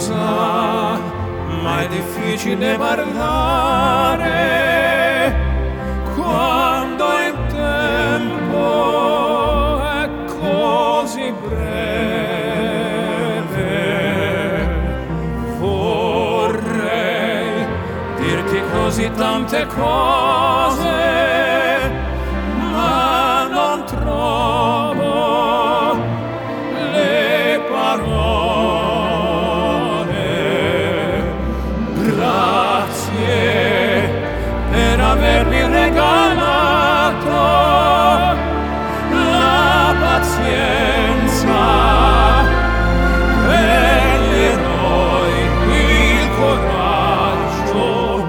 scusa, ma è difficile parlare quando il tempo è così breve. Vorrei dirti così tante cose, ma non trovo le parole. Grazie per avermi regalato la pazienza e gli eroi, il coraggio.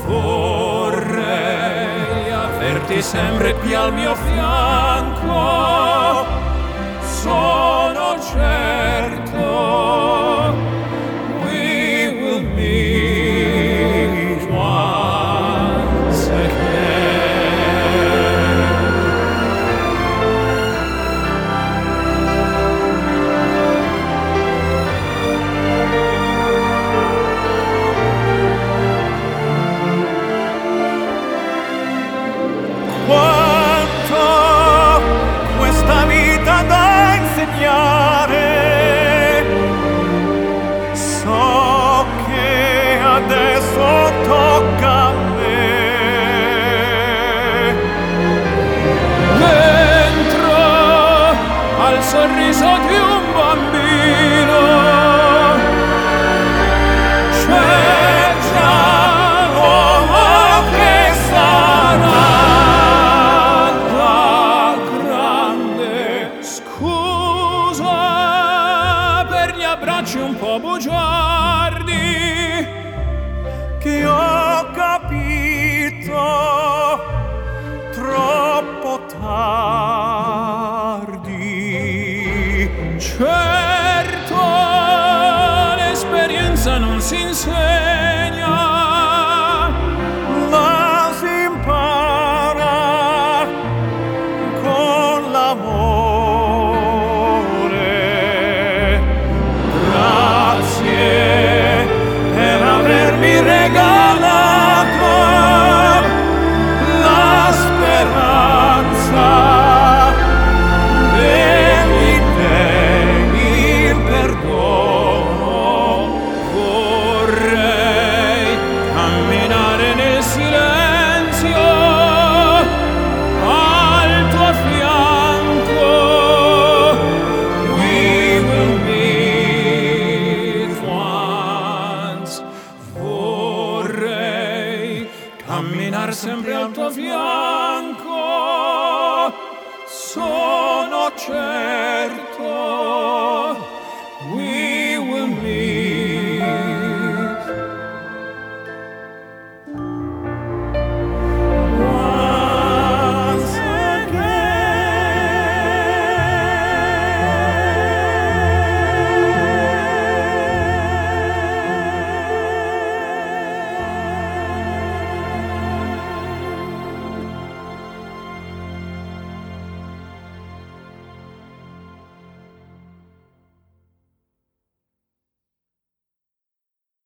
Vorrei averti sempre qui al mio fianco. Sono certo we will meet once again. Quanto questa vita da insegnare, so che adesso tocca a me. Dentro al sorriso di un bambino c'è già l'uomo che sarà da grande. Scusa per gli abbracci un po' bugiardi, che ho capito troppo tardi. Certo, l'esperienza non si insegna, ma si impara con l'amore. Grazie per avermi regalato la speranza degli dei, il perdono. Vorrei camminare nel silenzio al tuo fianco. We will meet once. Vorrei camminare sempre al tuo fianco. Sono certo